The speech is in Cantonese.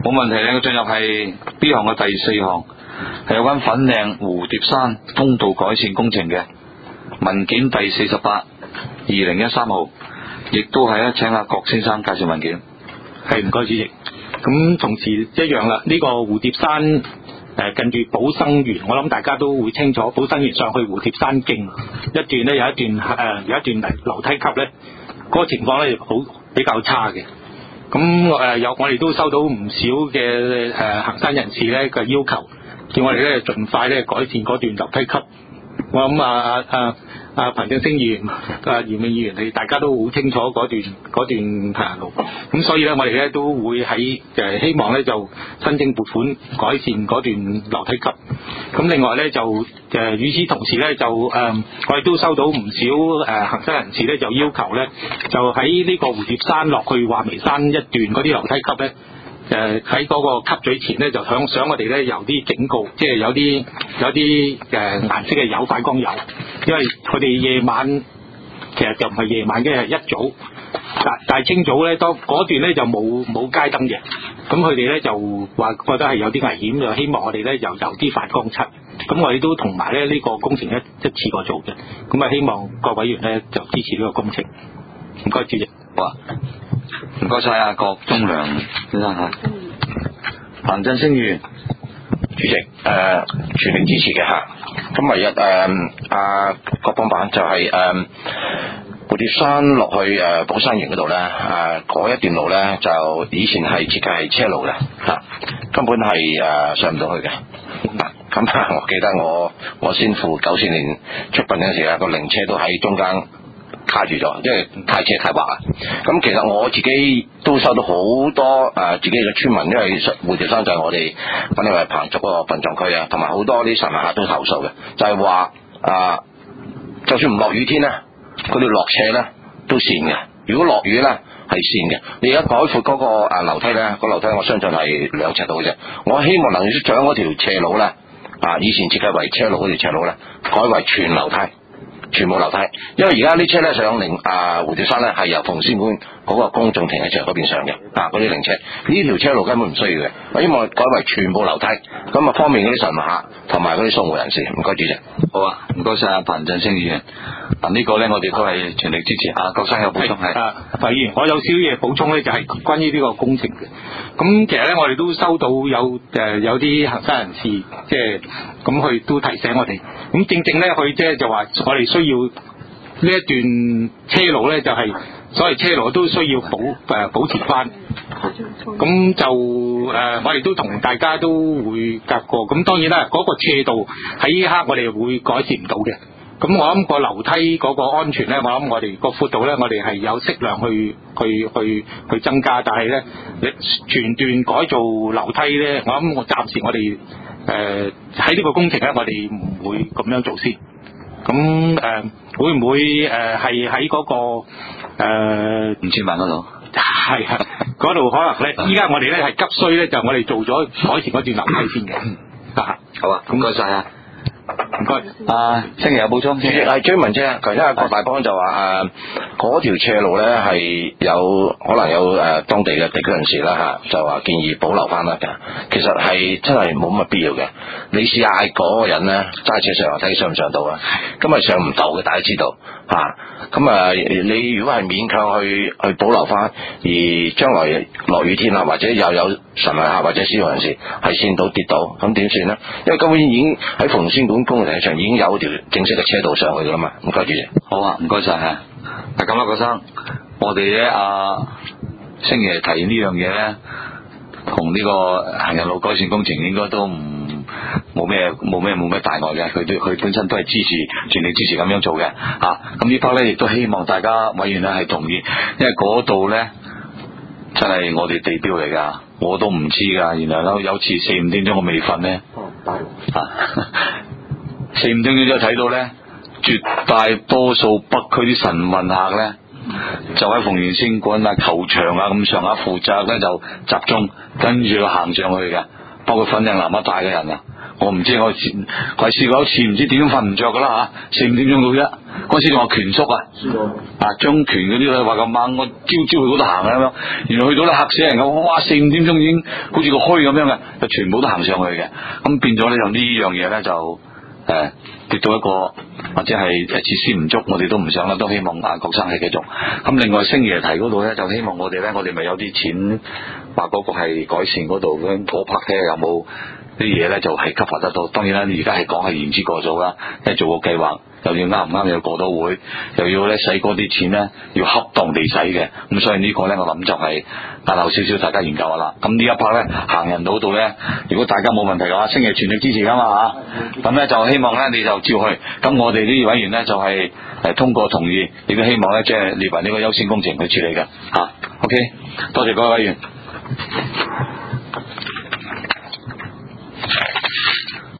冇問題咧。進入係 B 項嘅第4項，係有關粉嶺蝴蝶山通道改善工程嘅文件第48/2013號，亦都係請阿郭先生介紹文件。 係，唔該主席。咁同時一樣啦，呢個蝴蝶山近住寶生園，我諗大家都會清楚，寶生園上去蝴蝶山徑一段咧，有一段樓梯級咧，嗰個情況咧比較差嘅。咁我哋都收到唔少嘅行山人士咧嘅要求，叫我哋咧盡快咧改善嗰段樓梯級。我諗彭振聲議員、姚明議員，你大家都好清楚嗰段路，咁所以咧我哋咧都會喺希望咧就申請撥款改善嗰段樓梯級。咁另外咧就與此同時咧就我哋都收到唔少行山人士咧就要求咧，就喺呢個蝴蝶山落去畫眉山一段嗰啲樓梯級咧。喺嗰個級嘴前咧，就想我哋咧有啲警告，即係有啲顏色嘅油，反光油，因為佢哋夜晚其實就唔係夜晚嘅，係一早，但係清早咧，當嗰段咧就冇街燈嘅，咁佢哋咧就話覺得係有啲危險，就希望我哋咧有啲反光漆，咁我哋都同埋咧呢個工程一次過做嘅，咁啊希望各委員咧就支持呢個工程，唔該主席。 好啊。唔該晒阿郭忠良先生吓，彭振聲議員， 主席全力支持嘅吓。咁唯一各幫辦就係蝴蝶山落去寶山園嗰度咧，嗰一段路咧就以前係設計係車路嘅吓，根本係上唔到去嘅。咁我記得我先父94年出殯嗰陣時啊，個靈車都喺中間卡住咗，因為太斜太滑啊！咁其實我自己都收到好多自己嘅村民，因為蝴蝶山就係我哋粉嶺為彭族嗰個殯葬區啊，同埋好多啲神客都投訴嘅，就係話就算唔落雨天咧，佢哋落斜咧都跣嘅。如果落雨咧係跣嘅。你而家改闊嗰個樓梯咧，個樓梯我相信係2尺度嘅啫。我希望能夠將嗰條斜路咧以前設計為車路嗰條斜路咧，改為全樓梯。全部樓梯，因為而家啲車咧上蝴蝶山咧係由鳳仙館嗰個公眾停車場嗰邊上嘅，嗰啲靈車呢條車路根本唔需要嘅，我希望改為全部樓梯，咁啊方便嗰啲神客同埋嗰啲掃墓人士。唔該主席。 好啊，唔該晒阿彭振聲議員。呢個咧我哋都係全力支持。郭生有補充係。 彭議員，我有少少嘢補充咧，就係關於呢個工程嘅。咁其實咧，我哋都收到有啲行山人士，即係咁佢都提醒我哋。咁正咧，佢即係就話我哋需要呢一段車路咧，就係所謂車路都需要保持翻。咁就我哋都同大家都會夾過。咁當然啦，嗰個斜度喺呢刻我哋會改善唔到嘅。咁我諗個樓梯嗰個安全咧，我諗我哋個闊度咧，我哋係有適量去增加，但係咧，你全段改造樓梯咧，我諗暫時我哋喺呢個工程咧，我哋唔會咁樣做先。咁會唔會係喺嗰個 5000萬嗰度？ 係啊，嗰度可能咧，依家我哋咧係急需咧，就我哋做咗改善嗰段樓梯先嘅。 好啊，唔該晒啊。 唔該。 星期有補充？ 係追問啫。頭先郭大邦就話嗰條斜路咧係可能有當地嘅地區人士啦就話建議保留翻啦嘅。其實係真係冇乜必要嘅。你試下嗌嗰個人咧揸車上樓梯上唔上到啊？咁係上唔到嘅，大家知道你如果係勉強去保留翻，而將來落雨天或者又有神客或者司法人士係跣到跌到，咁點算呢？因為根本已經喺鳳仙館公眾停車場已經有條正式嘅車道上去噶啦嘛。唔該主席。 好啊，唔該晒嚇。咁啦，郭生，我哋咧星期日提呢樣嘢咧，同呢個行人路改善工程應該都冇咩大礙嘅，佢本身都係全力支持咁樣做嘅。咁呢 part 咧亦都希望大家委員咧係同意，因為嗰度咧真係我哋地標嚟噶，我都唔知噶。原來有次4-5點鐘我未瞓咧，4-5點鐘就睇到咧，絕大多數北區啲晨運客咧，就喺鳳仙館球場咁上下負責咧就集中，跟住行上去嘅，包括粉嶺南一帶嘅人我唔知我試過一次唔知點樣瞓唔着噶啦嚇，4、5點鐘到啫。嗰時仲話拳叔啊，張拳嗰啲咧話咁猛，我朝去嗰度行啊咁樣，原來去到咧嚇死人嘅，哇4、5點鐘已經好似個墟咁樣嘅，就全部都行上去嘅。咁變咗咧就呢樣嘢咧就跌到一個或者係設施唔足，我哋都唔想啦，都希望郭生係繼續。咁另外星爺提嗰度咧，就希望我哋咪有啲錢話嗰個係改善嗰度嗰 part 睇下有冇啲嘢咧就係 cover 得到。當然啦，而家係講係言之過早啦，即係做個計劃。又要啱唔啱又過到會，又要咧使嗰啲錢咧要恰當地使嘅，咁所以呢個咧我諗就係押後少少，大家研究下啦。咁呢一 part 咧行人道度咧，如果大家冇問題嘅話，星爺全力支持噶嘛嚇，咁咧就希望咧你就照去。咁我哋呢啲委員咧就係通過同意，亦都希望咧即係列為呢個優先工程去處理嘅嚇。OK， 多謝各位委員。